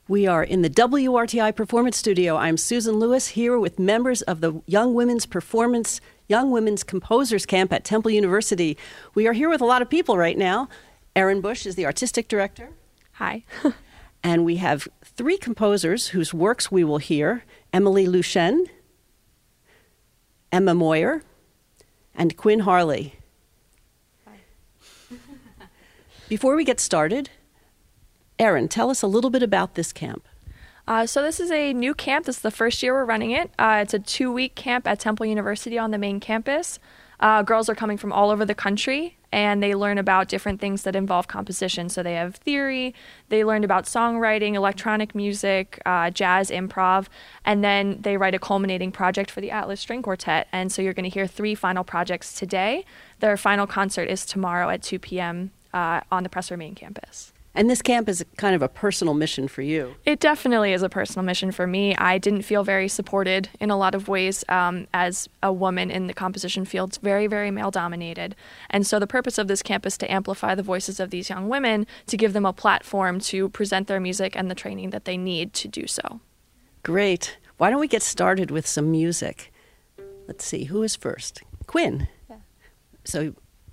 We are in the WRTI Performance Studio. I'm Susan Lewis here with members of the Young Women's Composers Camp at Temple University. We are here with a lot of people right now. Erin Bush is the artistic director. Hi. And we have three composers whose works we will hear: Emily Luchen, Emma Moyer, and Quinn Harley. Hi. Before we get started, Erin, tell us a little bit about this camp. So this is a new camp. This is the first year we're running it. It's a 2-week camp at Temple University on the main campus. Girls are coming from all over the country, and they learn about different things that involve composition. So they have theory, they learned about songwriting, electronic music, jazz, improv, and then they write a culminating project for the Atlas String Quartet. And so you're going to hear 3 final projects today. Their final concert is tomorrow at 2 p.m. On the Presser main campus. And this camp is kind of a personal mission for you. It definitely is a personal mission for me. I didn't feel very supported in a lot of ways as a woman in the composition field. It's very, very male-dominated. And so the purpose of this camp is to amplify the voices of these young women, to give them a platform to present their music and the training that they need to do so. Great. Why don't we get started with some music? Let's see, who is first? Quinn. Yeah. So,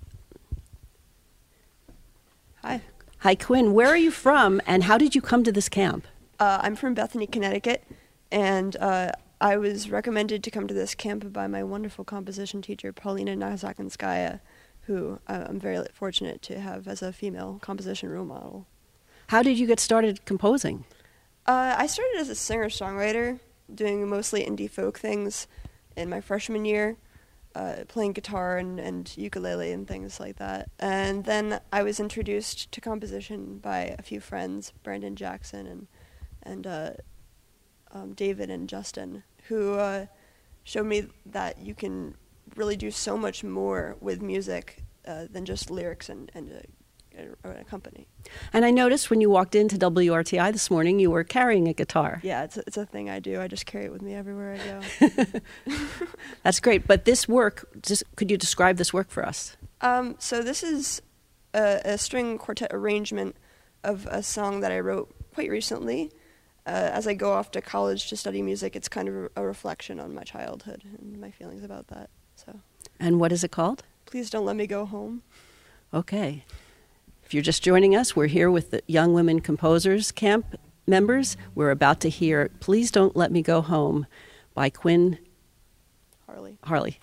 Hi. Hi, Quinn. Where are you from, and how did you come to this camp? I'm from Bethany, Connecticut, and I was recommended to come to this camp by my wonderful composition teacher, Paulina Nazakinskaya, who I'm very fortunate to have as a female composition role model. How did you get started composing? I started as a singer-songwriter, doing mostly indie folk things in my freshman year, playing guitar and ukulele and things like that. And then I was introduced to composition by a few friends, Brandon Jackson and David and Justin, who showed me that you can really do so much more with music than just lyrics and a company. And I noticed when you walked into WRTI this morning, you were carrying a guitar. Yeah, it's a thing I do. I just carry it with me everywhere I go. That's great. But this work, could you describe this work for us? So this is a string quartet arrangement of a song that I wrote quite recently. As I go off to college to study music, it's kind of a reflection on my childhood and my feelings about that. So. And what is it called? Please Don't Let Me Go Home. Okay. If you're just joining us, we're here with the Young Women Composers Camp members. We're about to hear Please Don't Let Me Go Home by Quinn Harley.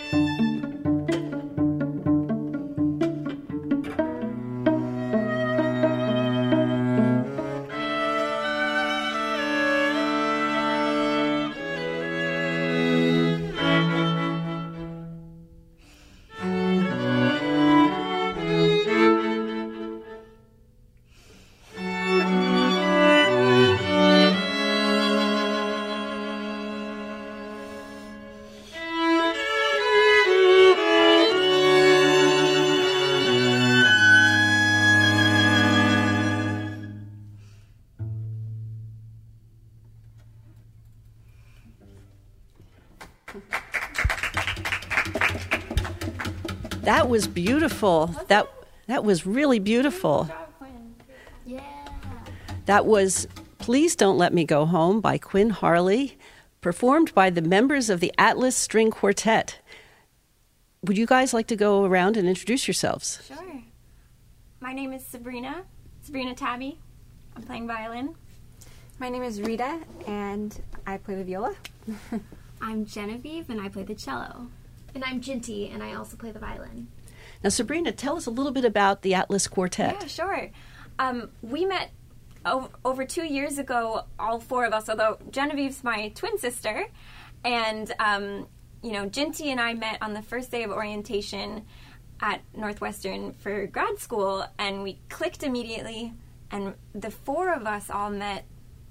That was beautiful. That was really beautiful. Yeah. That was Please Don't Let Me Go Home by Quinn Harley, performed by the members of the Atlas String Quartet. Would you guys like to go around and introduce yourselves? Sure. My name is Sabrina Tabby. I'm playing violin. My name is Rita, and I play the viola. I'm Genevieve, and I play the cello. And I'm Ginty, and I also play the violin. Now, Sabrina, tell us a little bit about the Atlas Quartet. Yeah, sure. We met over 2 years ago, all four of us, although Genevieve's my twin sister. And, Ginty and I met on the first day of orientation at Northwestern for grad school, and we clicked immediately. And the four of us all met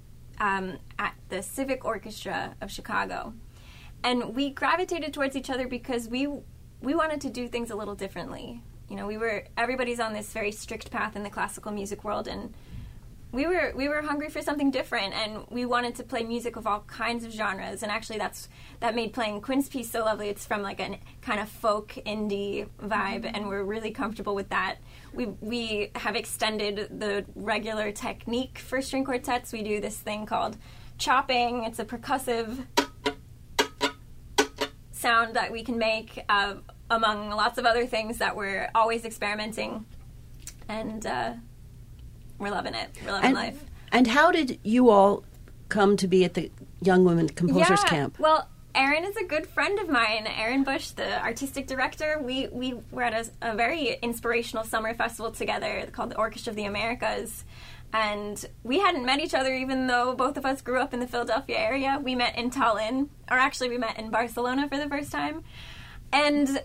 at the Civic Orchestra of Chicago. And we gravitated towards each other because we wanted to do things a little differently. Everybody's on this very strict path in the classical music world, and we were hungry for something different, and we wanted to play music of all kinds of genres. And actually that made playing Quinn's piece so lovely. It's from like a kind of folk indie vibe, and we're really comfortable with that. We have extended the regular technique for string quartets. We do this thing called chopping. It's a percussive sound that we can make among lots of other things that we're always experimenting, and we're loving it. We're loving life. And how did you all come to be at the Young Women Composers Camp? Well, Erin is a good friend of mine. Erin Bush, the artistic director. We were at a very inspirational summer festival together called the Orchestra of the Americas. And we hadn't met each other, even though both of us grew up in the Philadelphia area. We met in Tallinn, or actually we met in Barcelona for the first time. And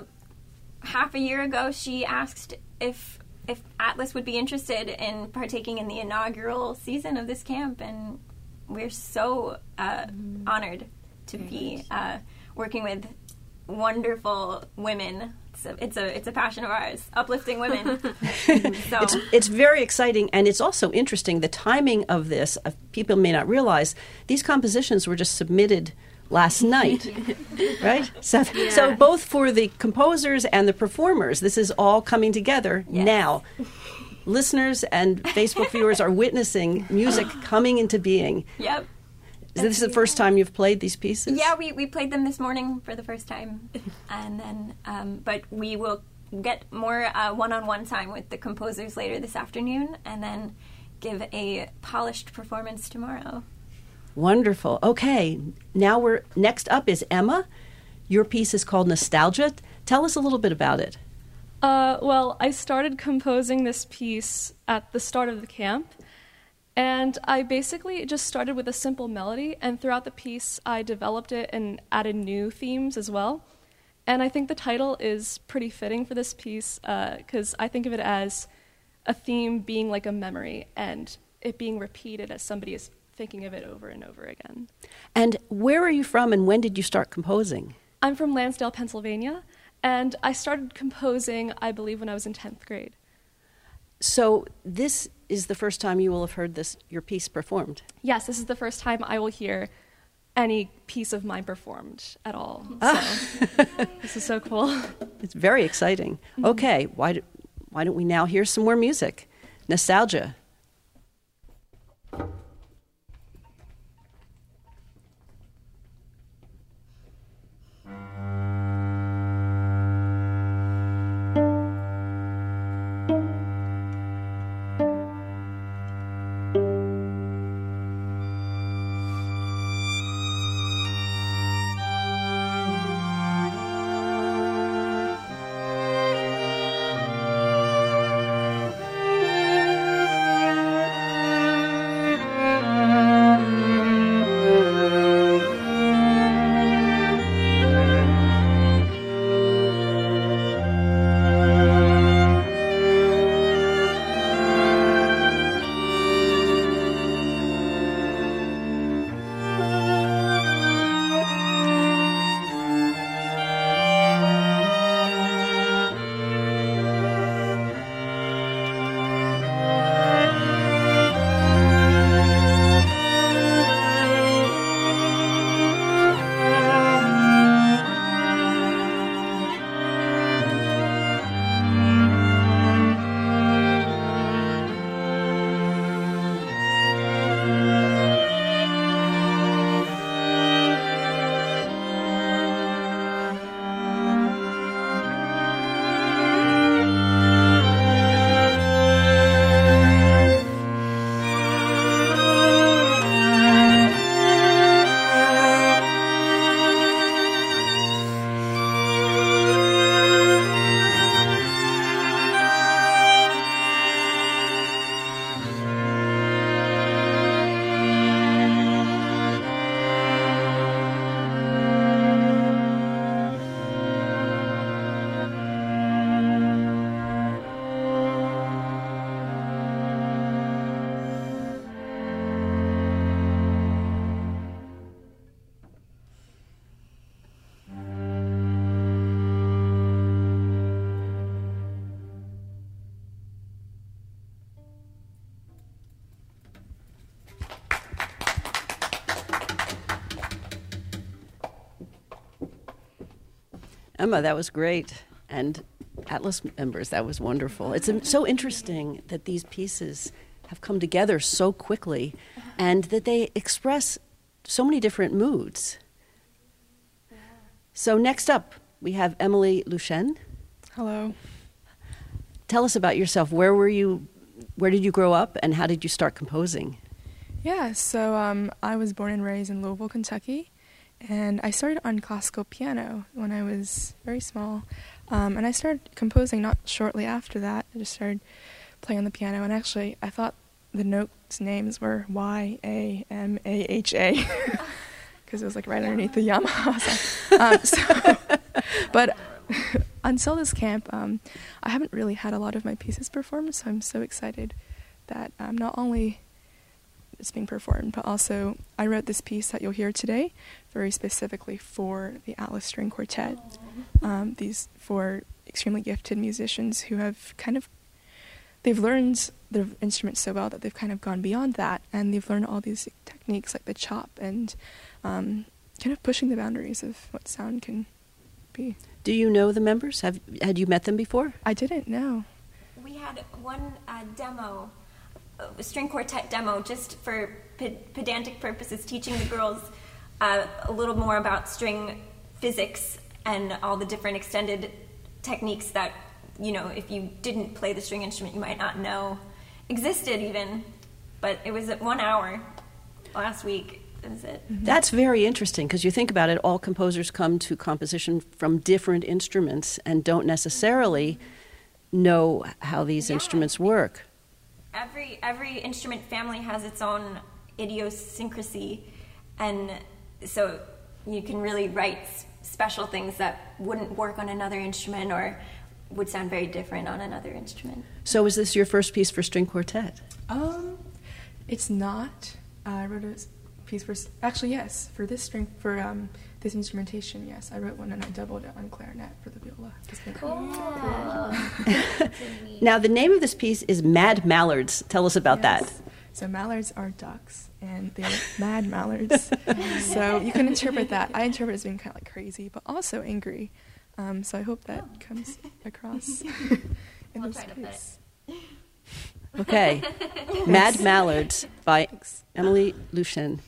half a year ago, she asked if Atlas would be interested in partaking in the inaugural season of this camp. And we're so honored to be working with wonderful women. It's a passion of ours, uplifting women. So. It's very exciting, and it's also interesting. The timing of this, people may not realize, these compositions were just submitted last night, right? So both for the composers and the performers, this is all coming together now. Listeners and Facebook viewers are witnessing music coming into being. Yep. This is the first time you've played these pieces? Yeah, we played them this morning for the first time. And then, but we will get more one-on-one time with the composers later this afternoon, and then give a polished performance tomorrow. Wonderful. Okay, now next up is Emma. Your piece is called Nostalgia. Tell us a little bit about it. Well, I started composing this piece at the start of the camp. And I basically just started with a simple melody, and throughout the piece I developed it and added new themes as well. And I think the title is pretty fitting for this piece because I think of it as a theme being like a memory and it being repeated as somebody is thinking of it over and over again. And where are you from, and when did you start composing? I'm from Lansdale, Pennsylvania, and I started composing, I believe, when I was in 10th grade. So this is the first time you will have heard your piece performed? Yes, this is the first time I will hear any piece of mine performed at all. So this is so cool. It's very exciting. Mm-hmm. Okay, why don't we now hear some more music? Nostalgia. Emma, that was great. And Atlas members, that was wonderful. It's so interesting that these pieces have come together so quickly and that they express so many different moods. So next up, we have Emily Lushen. Hello. Tell us about yourself. Where did you grow up, and how did you start composing? Yeah, so I was born and raised in Louisville, Kentucky, and I started on classical piano when I was very small. And I started composing not shortly after that. I just started playing on the piano, and actually I thought the notes' names were Y-A-M-A-H-A because it was like right underneath the Yamaha. But until this camp, I haven't really had a lot of my pieces performed, so I'm so excited that not only it's being performed, but also I wrote this piece that you'll hear today very specifically for the Atlas String Quartet. These four extremely gifted musicians who have they've learned their instruments so well that they've kind of gone beyond that, and they've learned all these techniques like the chop and kind of pushing the boundaries of what sound can be. Do you know the members? Had you met them before? I didn't know. We had one demo, a string quartet demo, just for pedantic purposes, teaching the girls a little more about string physics and all the different extended techniques that, if you didn't play the string instrument, you might not know existed even. But it was at 1 hour last week. That was it. Mm-hmm. That's very interesting, because you think about it, all composers come to composition from different instruments and don't necessarily know how these instruments work. Every instrument family has its own idiosyncrasy, and so you can really write special things that wouldn't work on another instrument or would sound very different on another instrument. So is this your first piece for string quartet? It's not. I wrote a piece for, actually yes, for this string, for this instrumentation, yes. I wrote one and I doubled it on clarinet for the viola. Cool. Now the name of this piece is Mad Mallards. Tell us about that. So mallards are ducks, and they're mad mallards. So you can interpret that. I interpret it as being kind of like crazy, but also angry. So I hope that comes across in this piece. Okay. Mad Mallards by Emily Lushen.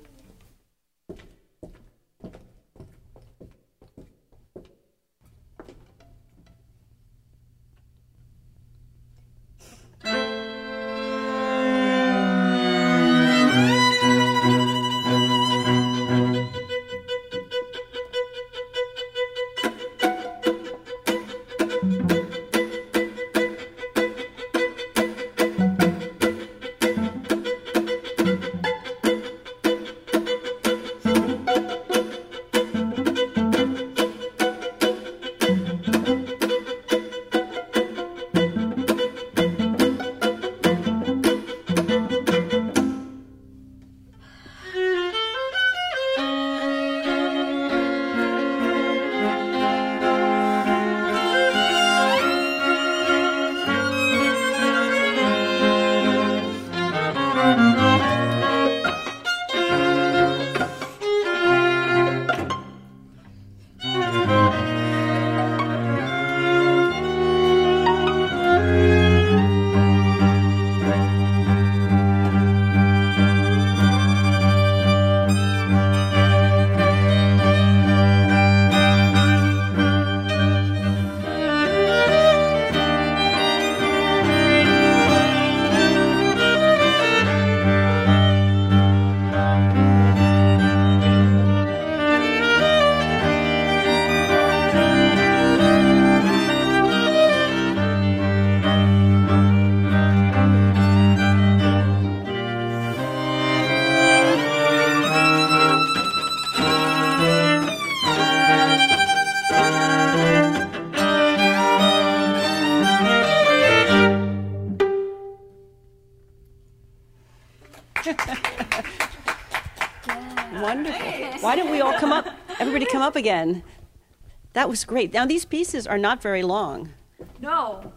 Wonderful. Why don't we all come up? Everybody come up again. That was great. Now, these pieces are not very long. No.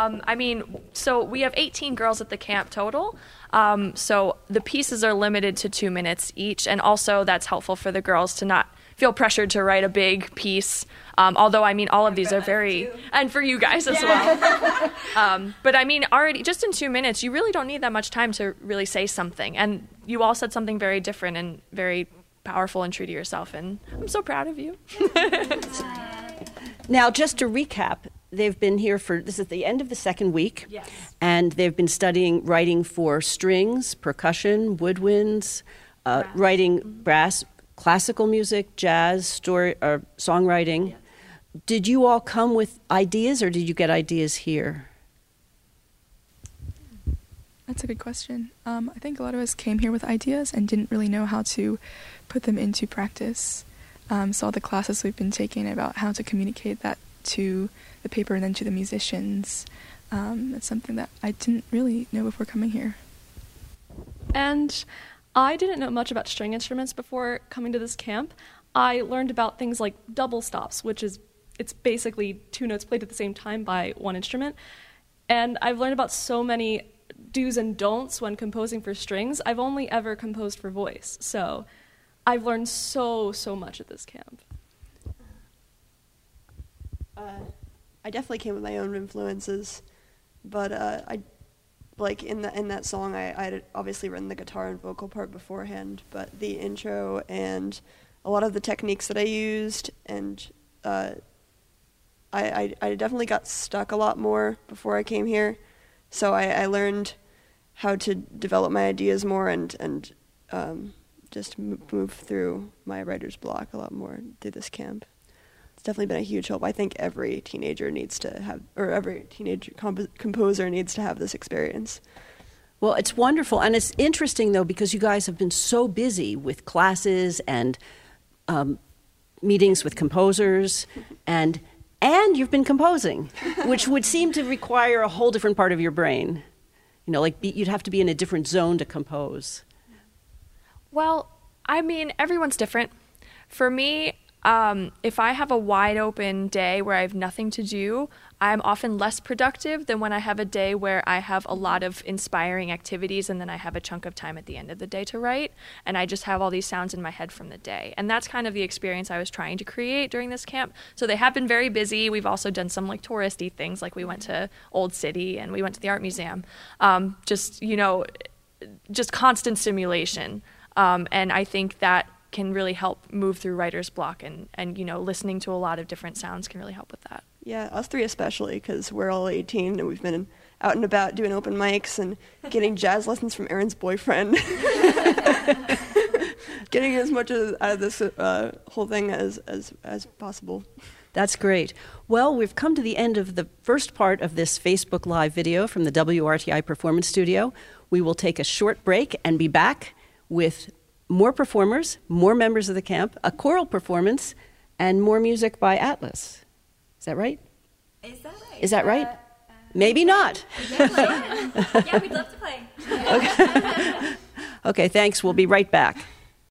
So we have 18 girls at the camp total. So the pieces are limited to 2 minutes each, and also that's helpful for the girls to not feel pressured to write a big piece. Although, I mean, all of these are very, and for you guys as well. But I mean, already, just in 2 minutes, you really don't need that much time to really say something. And you all said something very different and very powerful and true to yourself. And I'm so proud of you. Now, just to recap, they've been here this is the end of the second week. Yes. And they've been studying writing for strings, percussion, woodwinds, writing brass, classical music, jazz, songwriting. Yes. Did you all come with ideas, or did you get ideas here? That's a good question. I think a lot of us came here with ideas and didn't really know how to put them into practice. So all the classes we've been taking about how to communicate that to the paper and then to the musicians, it's something that I didn't really know before coming here. And I didn't know much about string instruments before coming to this camp. I learned about things like double stops, it's basically 2 notes played at the same time by one instrument. And I've learned about so many do's and don'ts when composing for strings. I've only ever composed for voice, so I've learned so much at this camp. I definitely came with my own influences, but in that song, I had obviously written the guitar and vocal part beforehand, but the intro and a lot of the techniques that I used, and I definitely got stuck a lot more before I came here, so I learned how to develop my ideas more and just move through my writer's block a lot more through this camp. It's definitely been a huge help. I think every teenager needs to have, or every teenage composer needs to have this experience. Well, it's wonderful, and it's interesting, though, because you guys have been so busy with classes and meetings with composers, and you've been composing, which would seem to require a whole different part of your brain. You'd have to be in a different zone to compose. Well, I mean, everyone's different. For me, if I have a wide open day where I have nothing to do, I'm often less productive than when I have a day where I have a lot of inspiring activities and then I have a chunk of time at the end of the day to write, and I just have all these sounds in my head from the day. And that's kind of the experience I was trying to create during this camp. So they have been very busy. We've also done some touristy things, like we went to Old City and we went to the art museum. Just constant stimulation. And I think that can really help move through writer's block, and listening to a lot of different sounds can really help with that. Yeah, us three especially, because we're all 18 and we've been out and about doing open mics and getting jazz lessons from Aaron's boyfriend. Getting as much out of this whole thing as possible. That's great. Well, we've come to the end of the first part of this Facebook Live video from the WRTI Performance Studio. We will take a short break and be back with more performers, more members of the camp, a choral performance, and more music by Atlas. Is that right? Is that right? Maybe not. Yeah, we'd love to play. Okay, thanks. We'll be right back.